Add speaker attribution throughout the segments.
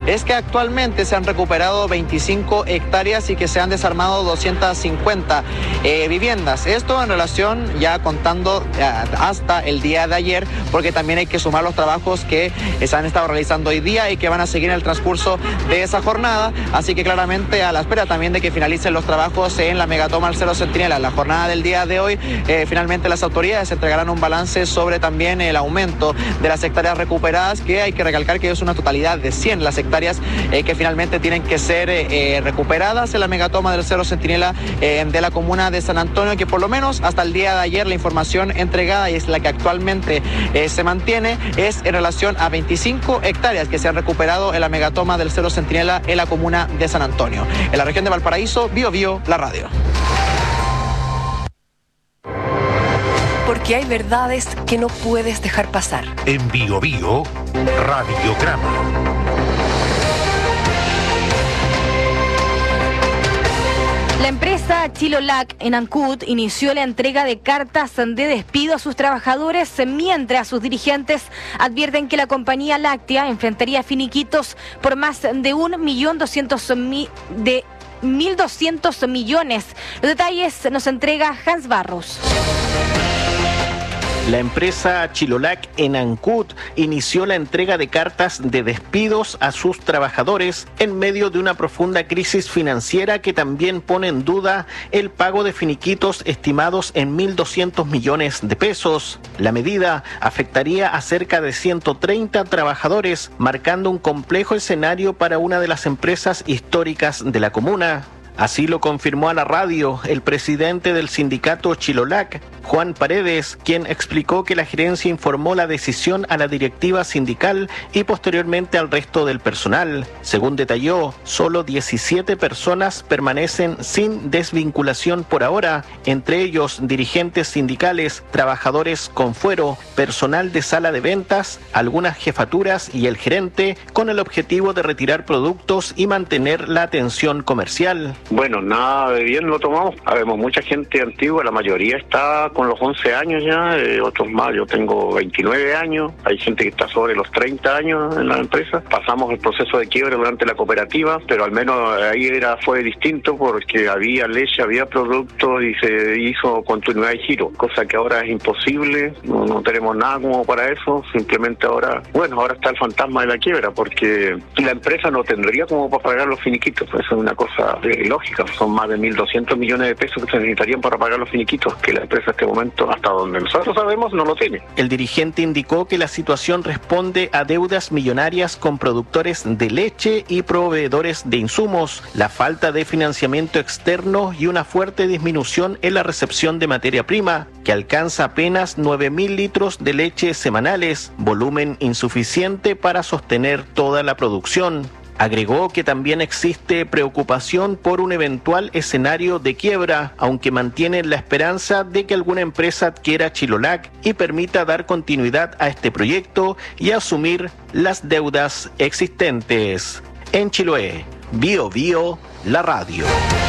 Speaker 1: es que actualmente se han recuperado 25 hectáreas y que se han desarmado 250 viviendas. Esto en relación ya contando hasta el día de ayer, porque también hay que sumar los trabajos que se han estado realizando hoy día y que van a seguir en el transcurso de esa jornada. Así que claramente a la espera también de que finalicen los trabajos en la megatoma al Cerro Centinela. En la jornada del día de hoy, finalmente las autoridades entregarán un balance sobre también el aumento de las hectáreas recuperadas, que hay que recalcar que es una totalidad de 100 las hectáreas que finalmente tienen que ser recuperadas en la megatoma del Cerro Centinela de la comuna de San Antonio, que por lo menos hasta el día de ayer la información entregada y es la que actualmente se mantiene es en relación a 25 hectáreas que se han recuperado en la megatoma del Cerro Centinela en la comuna de San Antonio. En la región de Valparaíso, Bio Bio, la radio.
Speaker 2: Porque hay verdades que no puedes dejar pasar.
Speaker 3: En Bio Bio, Radiograma.
Speaker 4: La empresa Chilolac en Ancud inició la entrega de cartas de despido a sus trabajadores, mientras sus dirigentes advierten que la compañía láctea enfrentaría finiquitos por más de 1.200 millones. Los detalles nos entrega Hans Barros.
Speaker 5: La empresa Chilolac en Ancud inició la entrega de cartas de despidos a sus trabajadores en medio de una profunda crisis financiera que también pone en duda el pago de finiquitos estimados en 1.200 millones de pesos. La medida afectaría a cerca de 130 trabajadores, marcando un complejo escenario para una de las empresas históricas de la comuna. Así lo confirmó a la radio el presidente del sindicato Chilolac, Juan Paredes, quien explicó que la gerencia informó la decisión a la directiva sindical y posteriormente al resto del personal. Según detalló, solo 17 personas permanecen sin desvinculación por ahora, entre ellos dirigentes sindicales, trabajadores con fuero, personal de sala de ventas, algunas jefaturas y el gerente, con el objetivo de retirar productos y mantener la atención comercial.
Speaker 6: Bueno, nada de bien lo tomamos. Habemos mucha gente antigua, la mayoría está con los 11 años ya, otros más. Yo tengo 29 años, hay gente que está sobre los 30 años en la empresa. Pasamos el proceso de quiebre durante la cooperativa, pero al menos ahí fue distinto porque había leche, había productos y se hizo continuidad y giro, cosa que ahora es imposible, no tenemos nada como para eso. Simplemente ahora está el fantasma de la quiebra, porque la empresa no tendría como para pagar los finiquitos. Eso es una cosa lógica. Son más de 1.200 millones de pesos que se necesitarían para pagar los finiquitos, que la empresa en este momento, hasta donde nosotros sabemos, no lo tiene.
Speaker 5: El dirigente indicó que la situación responde a deudas millonarias con productores de leche y proveedores de insumos, la falta de financiamiento externo y una fuerte disminución en la recepción de materia prima, que alcanza apenas 9.000 litros de leche semanales, volumen insuficiente para sostener toda la producción. Agregó que también existe preocupación por un eventual escenario de quiebra, aunque mantienen la esperanza de que alguna empresa adquiera Chilolac y permita dar continuidad a este proyecto y asumir las deudas existentes. En Chiloé, Bio Bio, la radio.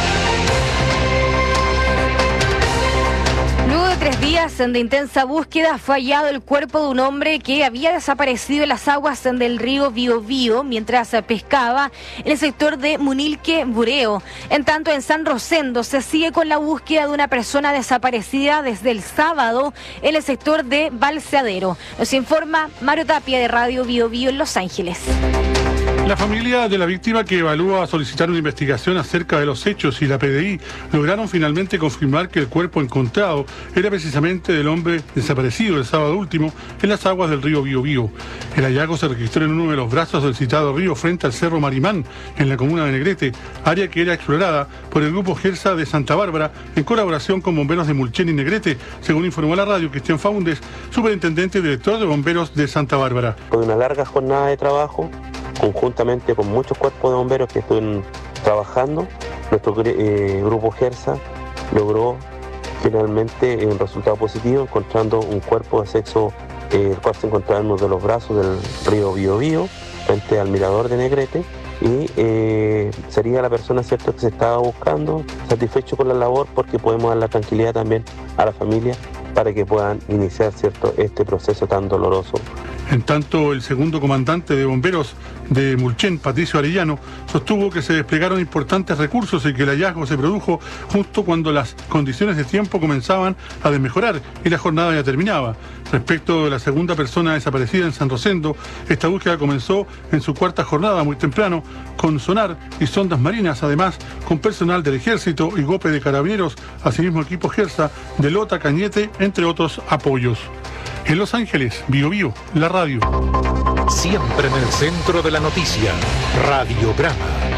Speaker 4: Luego de 3 días de intensa búsqueda, fue hallado el cuerpo de un hombre que había desaparecido en las aguas del río Biobío mientras pescaba en el sector de Munilque, Bureo. En tanto, en San Rosendo se sigue con la búsqueda de una persona desaparecida desde el sábado en el sector de Balseadero. Nos informa Mario Tapia de Radio Biobío en Los Ángeles.
Speaker 7: La familia de la víctima, que evalúa solicitar una investigación acerca de los hechos, y la PDI lograron finalmente confirmar que el cuerpo encontrado era precisamente del hombre desaparecido el sábado último en las aguas del río Biobío. El hallazgo se registró en uno de los brazos del citado río frente al Cerro Marimán, en la comuna de Negrete, área que era explorada por el grupo GERSA de Santa Bárbara en colaboración con bomberos de Mulchen y Negrete, según informó a la radio Cristian Faúndez, superintendente y director de bomberos de Santa Bárbara.
Speaker 8: Fue una larga jornada de trabajo, conjuntamente con muchos cuerpos de bomberos que estuvieron trabajando. Nuestro grupo GERSA logró finalmente un resultado positivo, encontrando un cuerpo de sexo, el cual se encontraba en uno de los brazos del río Biobío, frente al mirador de Negrete, y sería la persona, cierto, que se estaba buscando, satisfecho con la labor, porque podemos dar la tranquilidad también a la familia para que puedan iniciar, cierto, este proceso tan doloroso.
Speaker 7: En tanto, el segundo comandante de bomberos de Mulchen, Patricio Arellano, sostuvo que se desplegaron importantes recursos y que el hallazgo se produjo justo cuando las condiciones de tiempo comenzaban a desmejorar y la jornada ya terminaba. Respecto de la segunda persona desaparecida en San Rosendo, esta búsqueda comenzó en su cuarta jornada muy temprano, con sonar y sondas marinas, además con personal del Ejército y GOPE de Carabineros, asimismo equipo Gersa, de Lota, Cañete, entre otros apoyos. En Los Ángeles, Bío Bío, la radio.
Speaker 3: Siempre en el centro de la noticia, Radiograma.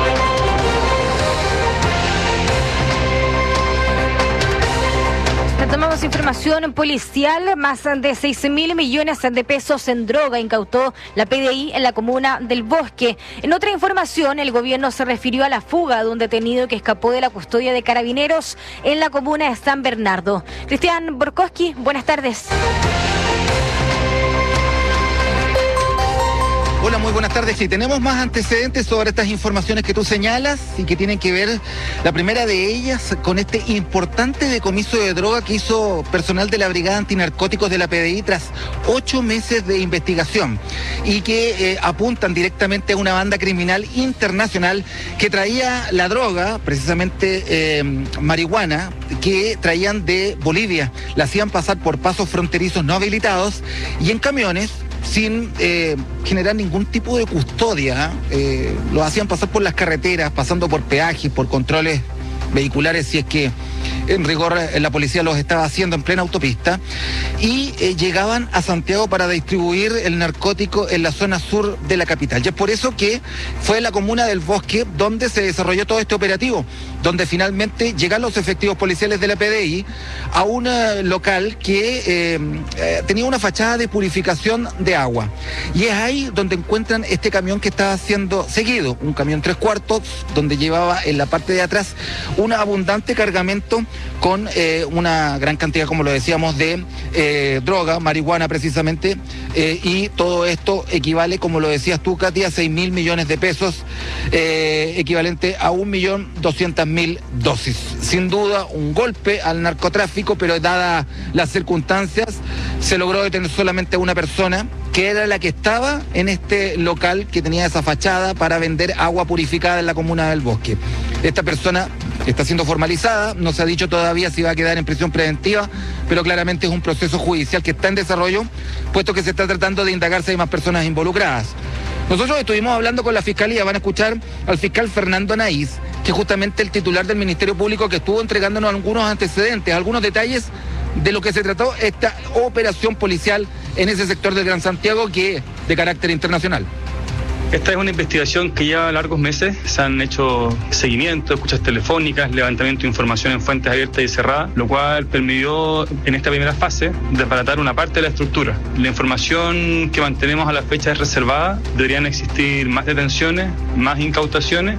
Speaker 4: Retomamos información policial. Más de 6.000 millones de pesos en droga incautó la PDI en la comuna del Bosque. En otra información, el gobierno se refirió a la fuga de un detenido que escapó de la custodia de Carabineros en la comuna de San Bernardo. Cristian Borkowski, buenas tardes.
Speaker 9: Hola, muy buenas tardes. Sí, tenemos más antecedentes sobre estas informaciones que tú señalas y que tienen que ver, la primera de ellas, con este importante decomiso de droga que hizo personal de la Brigada Antinarcóticos de la PDI tras 8 meses de investigación y que apuntan directamente a una banda criminal internacional que traía la droga, precisamente marihuana, que traían de Bolivia. La hacían pasar por pasos fronterizos no habilitados y en camiones sin generar ningún tipo de custodia. Lo hacían pasar por las carreteras, pasando por peajes, por controles vehiculares, si es que en rigor la policía los estaba haciendo en plena autopista, y llegaban a Santiago para distribuir el narcótico en la zona sur de la capital. Y es por eso que fue en la comuna del Bosque donde se desarrolló todo este operativo, donde finalmente llegan los efectivos policiales de la PDI a un local que tenía una fachada de purificación de agua. Y es ahí donde encuentran este camión que estaba siendo seguido, un camión 3/4, donde llevaba en la parte de atrás un abundante cargamento con una gran cantidad, como lo decíamos, de droga, marihuana precisamente, y todo esto equivale, como lo decías tú, Katy, a 6.000 millones de pesos, equivalente a 1.200.000 dosis. Sin duda, un golpe al narcotráfico, pero dadas las circunstancias, se logró detener solamente a una persona, que era la que estaba en este local que tenía esa fachada para vender agua purificada en la comuna del Bosque. Esta persona está siendo formalizada, no se ha dicho todavía si va a quedar en prisión preventiva, pero claramente es un proceso judicial que está en desarrollo, puesto que se está tratando de indagar si hay más personas involucradas. Nosotros estuvimos hablando con la Fiscalía, van a escuchar al fiscal Fernando Anaís, que es justamente el titular del Ministerio Público, que estuvo entregándonos algunos antecedentes, algunos detalles de lo que se trató esta operación policial en ese sector del Gran Santiago, que es de carácter internacional.
Speaker 10: Esta es una investigación que lleva largos meses. Se han hecho seguimientos, escuchas telefónicas, levantamiento de información en fuentes abiertas y cerradas, lo cual permitió en esta primera fase desbaratar una parte de la estructura. La información que mantenemos a la fecha es reservada. Deberían existir más detenciones, más incautaciones.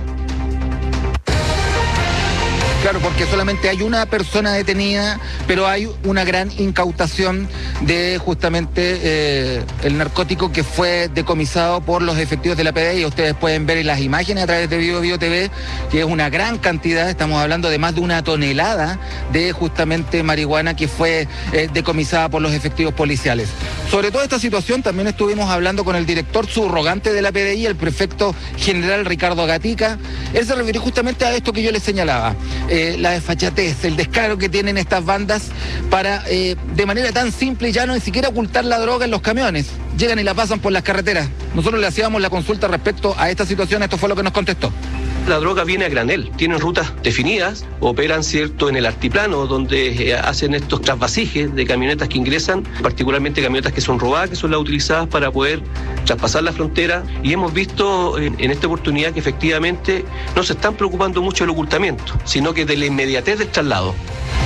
Speaker 9: Claro, porque solamente hay una persona detenida, pero hay una gran incautación de justamente el narcótico que fue decomisado por los efectivos de la PDI. Ustedes pueden ver en las imágenes a través de Bío Bío TV que es una gran cantidad, estamos hablando de más de 1 tonelada de justamente marihuana que fue decomisada por los efectivos policiales. Sobre toda esta situación también estuvimos hablando con el director subrogante de la PDI, el prefecto general Ricardo Gatica. Él se refirió justamente a esto que yo les señalaba. La desfachatez, el descaro que tienen estas bandas para, de manera tan simple, ya no ni siquiera ocultar la droga en los camiones. Llegan y la pasan por las carreteras. Nosotros le hacíamos la consulta respecto a esta situación, esto fue lo que nos contestó.
Speaker 11: La droga viene a granel, tienen rutas definidas, operan, cierto, en el altiplano, donde hacen estos trasvasijes de camionetas que ingresan, particularmente camionetas que son robadas, que son las utilizadas para poder traspasar la frontera, y hemos visto en esta oportunidad que efectivamente no se están preocupando mucho del ocultamiento, sino que de la inmediatez del traslado.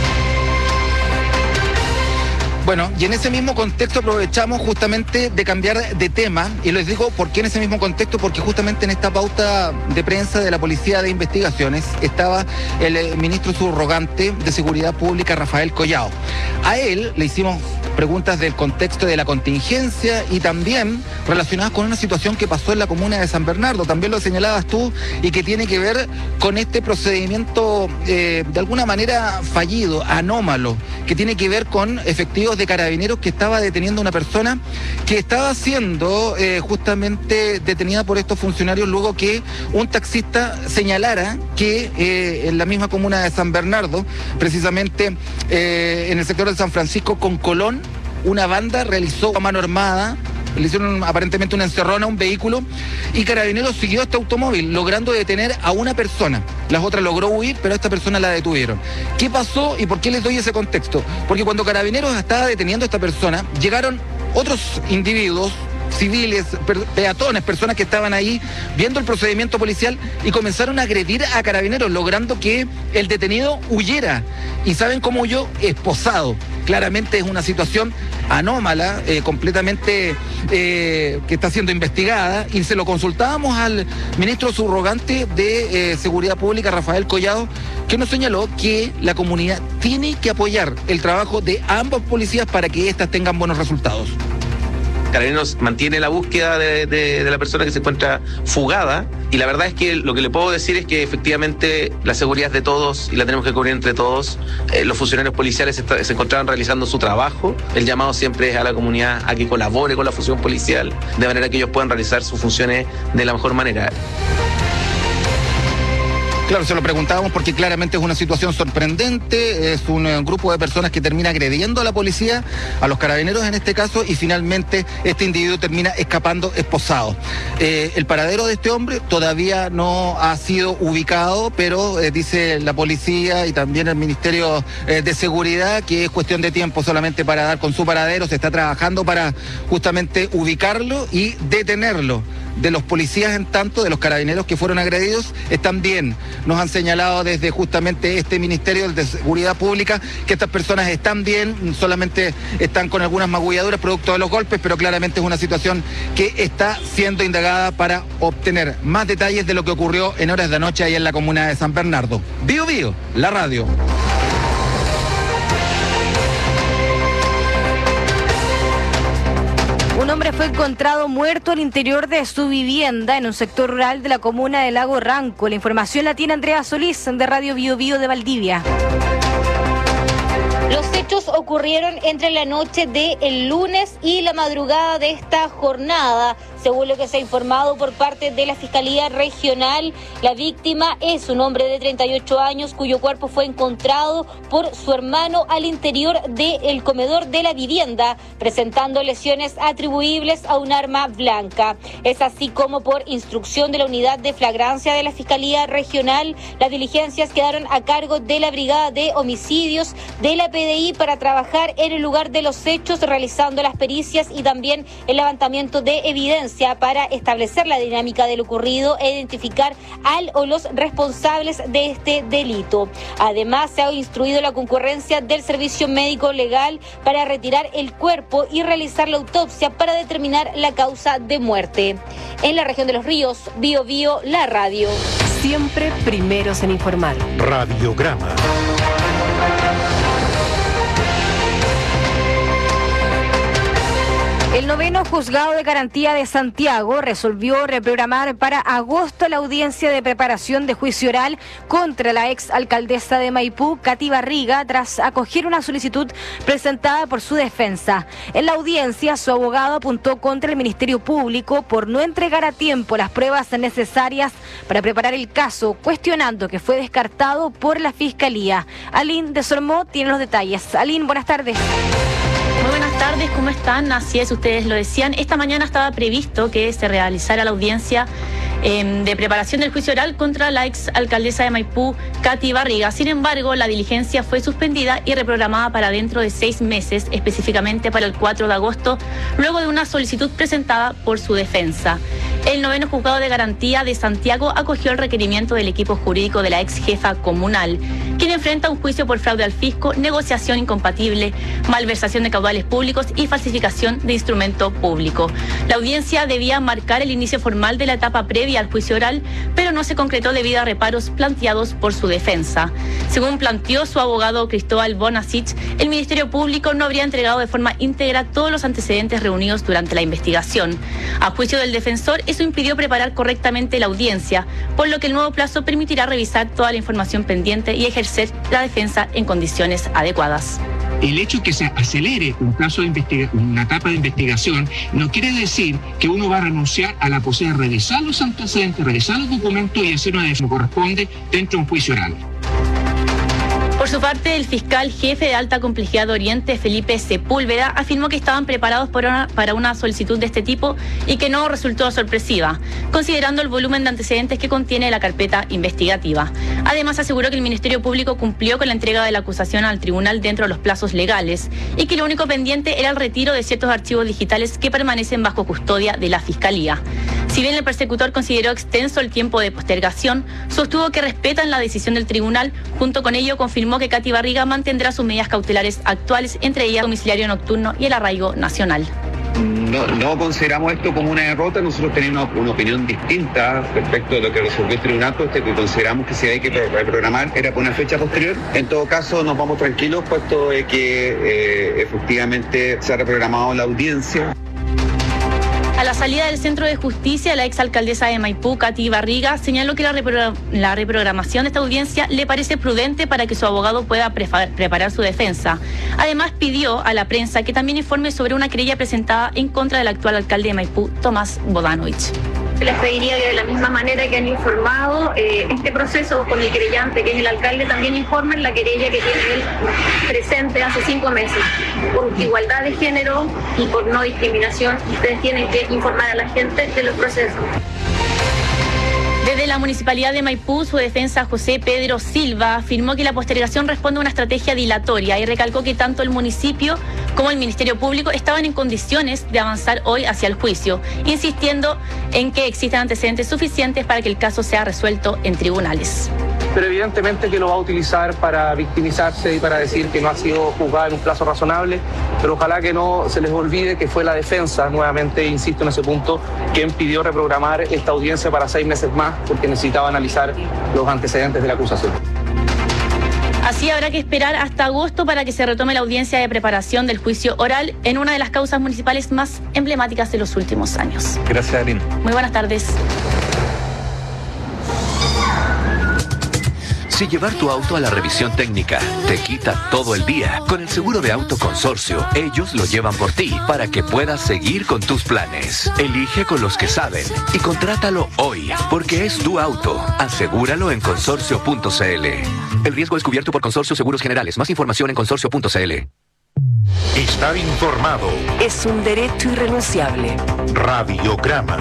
Speaker 9: Bueno, y en ese mismo contexto aprovechamos justamente de cambiar de tema, y les digo por qué en ese mismo contexto, porque justamente en esta pauta de prensa de la Policía de Investigaciones estaba el ministro subrogante de Seguridad Pública, Rafael Collao. A él le hicimos preguntas del contexto de la contingencia y también relacionadas con una situación que pasó en la comuna de San Bernardo, también lo señalabas tú, y que tiene que ver con este procedimiento de alguna manera fallido, anómalo, que tiene que ver con efectivos de Carabineros que estaba deteniendo a una persona que estaba siendo justamente detenida por estos funcionarios luego que un taxista señalara que en la misma comuna de San Bernardo, precisamente en el sector de San Francisco con Colón, una banda realizó a mano armada, le hicieron aparentemente una encerrona a un vehículo y Carabineros siguió este automóvil logrando detener a una persona. Las otras logró huir, pero a esta persona la detuvieron. ¿Qué pasó y por qué les doy ese contexto? Porque cuando Carabineros estaba deteniendo a esta persona, llegaron otros individuos, civiles, peatones, personas que estaban ahí viendo el procedimiento policial y comenzaron a agredir a Carabineros, logrando que el detenido huyera. ¿Y saben cómo huyó? Esposado. Claramente es una situación anómala, completamente que está siendo investigada, y se lo consultábamos al ministro subrogante de Seguridad Pública, Rafael Collado, que nos señaló que la comunidad tiene que apoyar el trabajo de ambas policías para que éstas tengan buenos resultados.
Speaker 11: Carabineros mantiene la búsqueda de la persona que se encuentra fugada, y la verdad es que lo que le puedo decir es que efectivamente la seguridad es de todos y la tenemos que cubrir entre todos. Los funcionarios policiales se encontraban realizando su trabajo. El llamado siempre es a la comunidad a que colabore con la función policial, de manera que ellos puedan realizar sus funciones de la mejor manera.
Speaker 9: Claro, se lo preguntábamos porque claramente es una situación sorprendente, es un grupo de personas que termina agrediendo a la policía, a los Carabineros en este caso, y finalmente este individuo termina escapando esposado. El paradero de este hombre todavía no ha sido ubicado, pero dice la policía y también el Ministerio de Seguridad que es cuestión de tiempo solamente para dar con su paradero. Se está trabajando para justamente ubicarlo y detenerlo. De los policías, en tanto, de los Carabineros que fueron agredidos, están bien. Nos han señalado desde justamente este Ministerio de Seguridad Pública que estas personas están bien, solamente están con algunas magulladuras producto de los golpes, pero claramente es una situación que está siendo indagada para obtener más detalles de lo que ocurrió en horas de la noche ahí en la comuna de San Bernardo. Bío Bío, la radio.
Speaker 4: Un hombre fue encontrado muerto al interior de su vivienda en un sector rural de la comuna de Lago Ranco. La información la tiene Andrea Solís de Radio Bío Bío de Valdivia.
Speaker 12: Los hechos ocurrieron entre la noche del lunes y la madrugada de esta jornada. Según lo que se ha informado por parte de la Fiscalía Regional, la víctima es un hombre de 38 años cuyo cuerpo fue encontrado por su hermano al interior del comedor de la vivienda, presentando lesiones atribuibles a un arma blanca. Es así como por instrucción de la Unidad de Flagrancia de la Fiscalía Regional, las diligencias quedaron a cargo de la Brigada de Homicidios de la PDI para trabajar en el lugar de los hechos, realizando las pericias y también el levantamiento de evidencia para establecer la dinámica de lo ocurrido e identificar al o los responsables de este delito. Además, se ha instruido la concurrencia del Servicio Médico Legal para retirar el cuerpo y realizar la autopsia para determinar la causa de muerte. En la región de Los Ríos, Bío Bío, la radio.
Speaker 2: Siempre primeros en informar.
Speaker 3: Radiograma.
Speaker 4: El 9º Juzgado de Garantía de Santiago resolvió reprogramar para agosto la audiencia de preparación de juicio oral contra la ex alcaldesa de Maipú, Katy Barriga, tras acoger una solicitud presentada por su defensa. En la audiencia, su abogado apuntó contra el Ministerio Público por no entregar a tiempo las pruebas necesarias para preparar el caso, cuestionando que fue descartado por la Fiscalía. Aline de Sormó tiene los detalles. Aline, buenas tardes.
Speaker 13: Muy buenas tardes, ¿cómo están? Así es, ustedes lo decían. Esta mañana estaba previsto que se realizara la audiencia de preparación del juicio oral contra la ex alcaldesa de Maipú, Katy Barriga. Sin embargo, la diligencia fue suspendida y reprogramada para dentro de 6 meses, específicamente para el 4 de agosto, luego de una solicitud presentada por su defensa. El 9º Juzgado de Garantía de Santiago acogió el requerimiento del equipo jurídico de la ex jefa comunal, quien enfrenta un juicio por fraude al fisco, negociación incompatible, malversación de caudales públicos y falsificación de instrumento público. La audiencia debía marcar el inicio formal de la etapa previa al juicio oral, pero no se concretó debido a reparos planteados por su defensa. Según planteó su abogado Cristóbal Bonasich, el Ministerio Público no habría entregado de forma íntegra todos los antecedentes reunidos durante la investigación. A juicio del defensor, eso impidió preparar correctamente la audiencia, por lo que el nuevo plazo permitirá revisar toda la información pendiente y ejercer la defensa en condiciones adecuadas.
Speaker 14: El hecho que se acelere una etapa de investigación no quiere decir que uno va a renunciar a la posibilidad de revisar los antecedentes, revisar los documentos y hacer una decisión que corresponde dentro de un juicio oral.
Speaker 13: Por su parte, el fiscal jefe de alta complejidad de Oriente, Felipe Sepúlveda, afirmó que estaban preparados para una solicitud de este tipo y que no resultó sorpresiva, considerando el volumen de antecedentes que contiene la carpeta investigativa. Además, aseguró que el Ministerio Público cumplió con la entrega de la acusación al tribunal dentro de los plazos legales y que lo único pendiente era el retiro de ciertos archivos digitales que permanecen bajo custodia de la Fiscalía. Si bien el persecutor consideró extenso el tiempo de postergación, sostuvo que respetan la decisión del tribunal. Junto con ello, confirmó que Katy Barriga mantendrá sus medidas cautelares actuales, entre ellas el domiciliario nocturno y el arraigo nacional.
Speaker 15: No consideramos esto como una derrota. Nosotros tenemos una opinión distinta respecto de lo que resolvió el tribunal, que consideramos que si hay que reprogramar era por una fecha posterior. En todo caso, nos vamos tranquilos, puesto de que efectivamente se ha reprogramado la audiencia.
Speaker 13: A la salida del Centro de Justicia, la exalcaldesa de Maipú, Katy Barriga, señaló que la reprogramación de esta audiencia le parece prudente para que su abogado pueda preparar su defensa. Además, pidió a la prensa que también informe sobre una querella presentada en contra del actual alcalde de Maipú, Tomás Bodanovich.
Speaker 16: Les pediría que de la misma manera que han informado este proceso con el querellante, que es el alcalde, también informen la querella que tiene él presente hace 5 meses. Por igualdad de género y por no discriminación, ustedes tienen que informar a la gente de los procesos.
Speaker 13: Desde la Municipalidad de Maipú, su defensa José Pedro Silva afirmó que la postergación responde a una estrategia dilatoria y recalcó que tanto el municipio como el Ministerio Público estaban en condiciones de avanzar hoy hacia el juicio, insistiendo en que existen antecedentes suficientes para que el caso sea resuelto en tribunales.
Speaker 17: Pero evidentemente que lo va a utilizar para victimizarse y para decir que no ha sido juzgado en un plazo razonable, pero ojalá que no se les olvide que fue la defensa, nuevamente insisto en ese punto, quien pidió reprogramar esta audiencia para 6 meses más porque necesitaba analizar los antecedentes de la acusación.
Speaker 13: Así habrá que esperar hasta agosto para que se retome la audiencia de preparación del juicio oral en una de las causas municipales más emblemáticas de los últimos años.
Speaker 18: Gracias, Aline.
Speaker 13: Muy buenas tardes.
Speaker 19: Si llevar tu auto a la revisión técnica te quita todo el día, con el seguro de auto Consorcio, ellos lo llevan por ti para que puedas seguir con tus planes. Elige con los que saben y contrátalo hoy, porque es tu auto. Asegúralo en consorcio.cl. El riesgo es cubierto por Consorcio Seguros Generales. Más información en consorcio.cl.
Speaker 3: Estar informado
Speaker 2: es un derecho irrenunciable.
Speaker 3: Radiograma.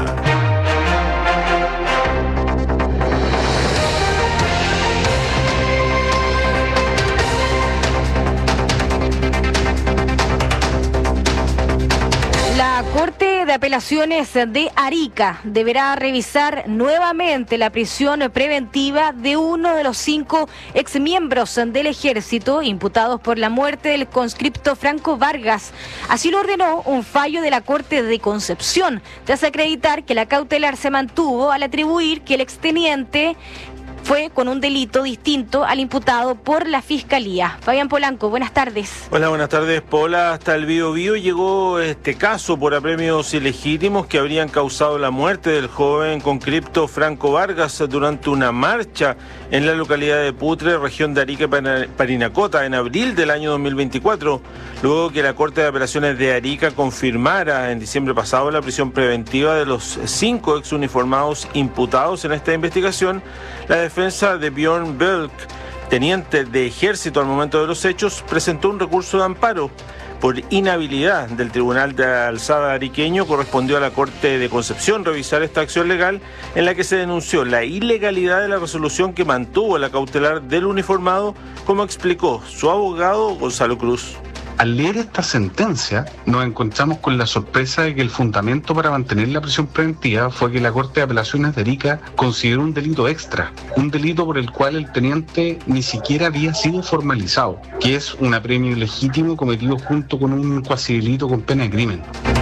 Speaker 4: La Corte de Apelaciones de Arica deberá revisar nuevamente la prisión preventiva de uno de los 5 exmiembros del Ejército imputados por la muerte del conscripto Franco Vargas. Así lo ordenó un fallo de la Corte de Concepción, tras acreditar que la cautelar se mantuvo al atribuir que el exteniente fue con un delito distinto al imputado por la Fiscalía. Fabián Polanco, buenas tardes.
Speaker 20: Hola, buenas tardes, Paula. Hasta el Biobío llegó este caso por apremios ilegítimos que habrían causado la muerte del joven conscripto Franco Vargas durante una marcha en la localidad de Putre, región de Arica, Parinacota, en abril del año 2024, luego que la Corte de Apelaciones de Arica confirmara en diciembre pasado la prisión preventiva de los 5 exuniformados imputados en esta investigación. La defensa de Björn Belk, teniente de ejército al momento de los hechos, presentó un recurso de amparo. Por inhabilidad del Tribunal de Alzada ariqueño, correspondió a la Corte de Concepción revisar esta acción legal en la que se denunció la ilegalidad de la resolución que mantuvo la cautelar del uniformado, como explicó su abogado Gonzalo Cruz.
Speaker 18: Al leer esta sentencia, nos encontramos con la sorpresa de que el fundamento para mantener la prisión preventiva fue que la Corte de Apelaciones de Arica consideró un delito extra, un delito por el cual el teniente ni siquiera había sido formalizado, que es un apremio ilegítimo cometido junto con un cuasidelito con pena de crimen.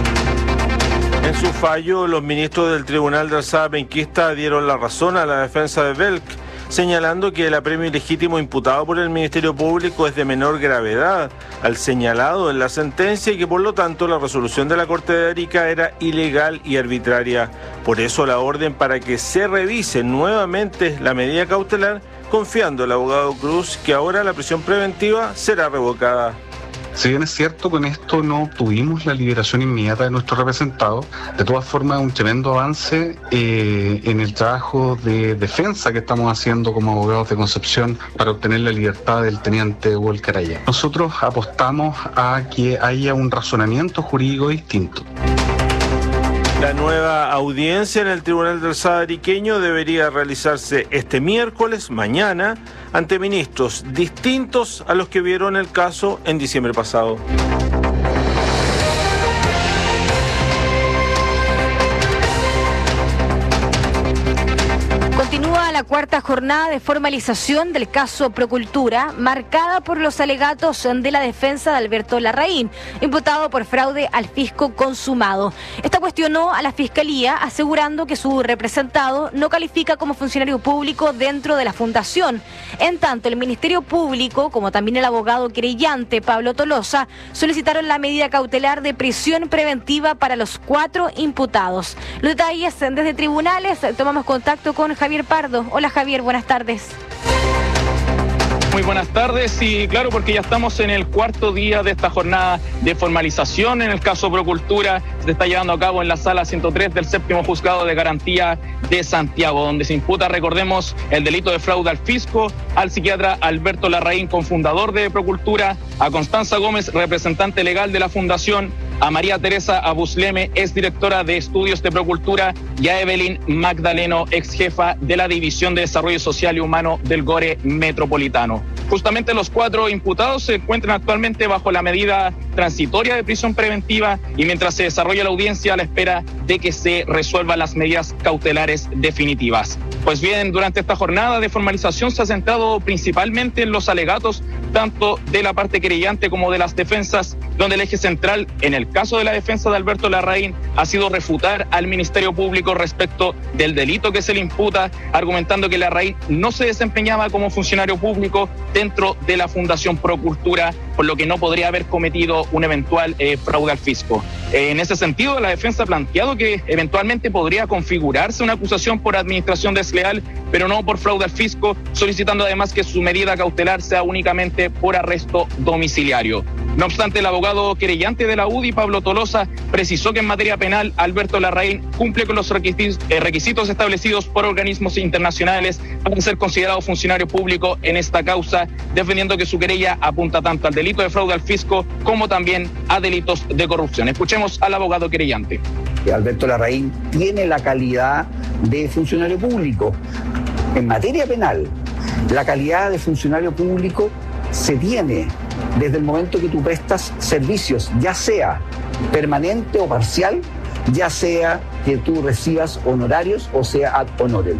Speaker 20: En su fallo, los ministros del Tribunal de Alzada Penquista dieron la razón a la defensa de Belk, señalando que el apremio ilegítimo imputado por el Ministerio Público es de menor gravedad al señalado en la sentencia y que por lo tanto la resolución de la Corte de Arica era ilegal y arbitraria. Por eso la orden para que se revise nuevamente la medida cautelar, confiando el abogado Cruz que ahora la prisión preventiva será revocada.
Speaker 18: Si bien es cierto, con esto no obtuvimos la liberación inmediata de nuestro representado, de todas formas un tremendo avance en el trabajo de defensa que estamos haciendo como abogados de Concepción para obtener la libertad del teniente Hugo Alcaraya. Nosotros apostamos a que haya un razonamiento jurídico distinto.
Speaker 20: La nueva audiencia en el Tribunal del Sadariqueño debería realizarse este miércoles, mañana, ante ministros distintos a los que vieron el caso en diciembre pasado.
Speaker 4: Continúa la cuarta jornada de formalización del caso Procultura, marcada por los alegatos de la defensa de Alberto Larraín, imputado por fraude al fisco consumado. Esta cuestionó a la Fiscalía, asegurando que su representado no califica como funcionario público dentro de la fundación. En tanto, el Ministerio Público, como también el abogado querellante Pablo Tolosa, solicitaron la medida cautelar de prisión preventiva para los 4 imputados. Los detalles desde tribunales, tomamos contacto con Javier Pardo. Hola Javier, buenas tardes.
Speaker 21: Muy buenas tardes, y claro, porque ya estamos en el cuarto día de esta jornada de formalización en el caso Procultura. Se está llevando a cabo en la sala 103 del séptimo juzgado de garantía de Santiago, donde se imputa, recordemos, el delito de fraude al fisco, al psiquiatra Alberto Larraín, cofundador de Procultura, a Constanza Gómez, representante legal de la fundación, a María Teresa Abusleme, ex directora de estudios de Procultura, y a Evelyn Magdaleno, ex jefa de la División de Desarrollo Social y Humano del GORE Metropolitano. Justamente los 4 imputados se encuentran actualmente bajo la medida transitoria de prisión preventiva, y mientras se desarrolla la audiencia a la espera de que se resuelvan las medidas cautelares definitivas. Pues bien, durante esta jornada de formalización se ha centrado principalmente en los alegatos tanto de la parte querellante como de las defensas, donde el eje central en el caso de la defensa de Alberto Larraín ha sido refutar al Ministerio Público respecto del delito que se le imputa, argumentando que Larraín no se desempeñaba como funcionario público dentro de la Fundación Procultura, por lo que no podría haber cometido un eventual fraude al fisco. En ese sentido, la defensa ha planteado que eventualmente podría configurarse una acusación por administración desleal, pero no por fraude al fisco, solicitando además que su medida cautelar sea únicamente por arresto domiciliario. No obstante, el abogado querellante de la UDI, Pablo Tolosa, precisó que en materia penal Alberto Larraín cumple con los requisitos establecidos por organismos internacionales para ser considerado funcionario público en esta causa, defendiendo que su querella apunta tanto al delito de fraude al fisco como también a delitos de corrupción. Escuchemos al abogado querellante.
Speaker 22: Alberto Larraín tiene la calidad de funcionario público. En materia penal, la calidad de funcionario público se tiene desde el momento que tú prestas servicios, ya sea permanente o parcial, ya sea que tú recibas honorarios o sea ad honorem.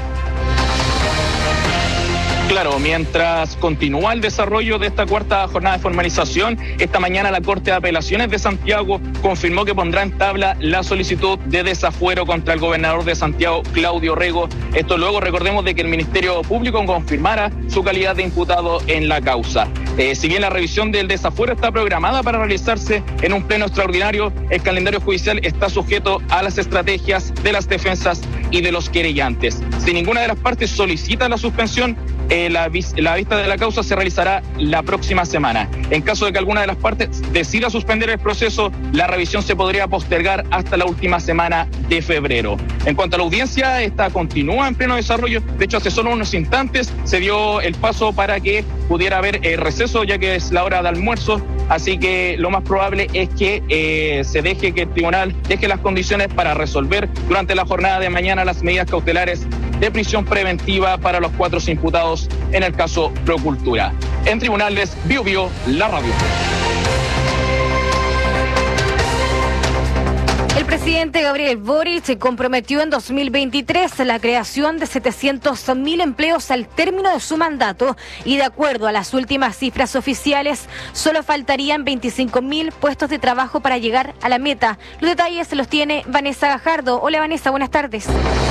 Speaker 21: Claro, mientras continúa el desarrollo de esta cuarta jornada de formalización, esta mañana la Corte de Apelaciones de Santiago confirmó que pondrá en tabla la solicitud de desafuero contra el gobernador de Santiago, Claudio Rego. Esto luego, recordemos, de que el Ministerio Público confirmara su calidad de imputado en la causa. Si bien la revisión del desafuero está programada para realizarse en un pleno extraordinario, el calendario judicial está sujeto a las estrategias de las defensas y de los querellantes. Si ninguna de las partes solicita la suspensión, la vista de la causa se realizará la próxima semana. En caso de que alguna de las partes decida suspender el proceso, la revisión se podría postergar hasta la última semana de febrero. En cuanto a la audiencia, esta continúa en pleno desarrollo. De hecho, hace solo unos instantes se dio el paso para que pudiera haber receso, ya que es la hora de almuerzo. Así que lo más probable es que se deje que el tribunal deje las condiciones para resolver durante la jornada de mañana las medidas cautelares de prisión preventiva para los 4 imputados en el caso Procultura. En tribunales, Bio, la radio.
Speaker 4: El presidente Gabriel Boric se comprometió en 2023 a la creación de 700.000 empleos al término de su mandato, y de acuerdo a las últimas cifras oficiales, solo faltarían 25.000 puestos de trabajo para llegar a la meta. Los detalles los tiene Vanessa Gajardo. Hola Vanessa, buenas tardes.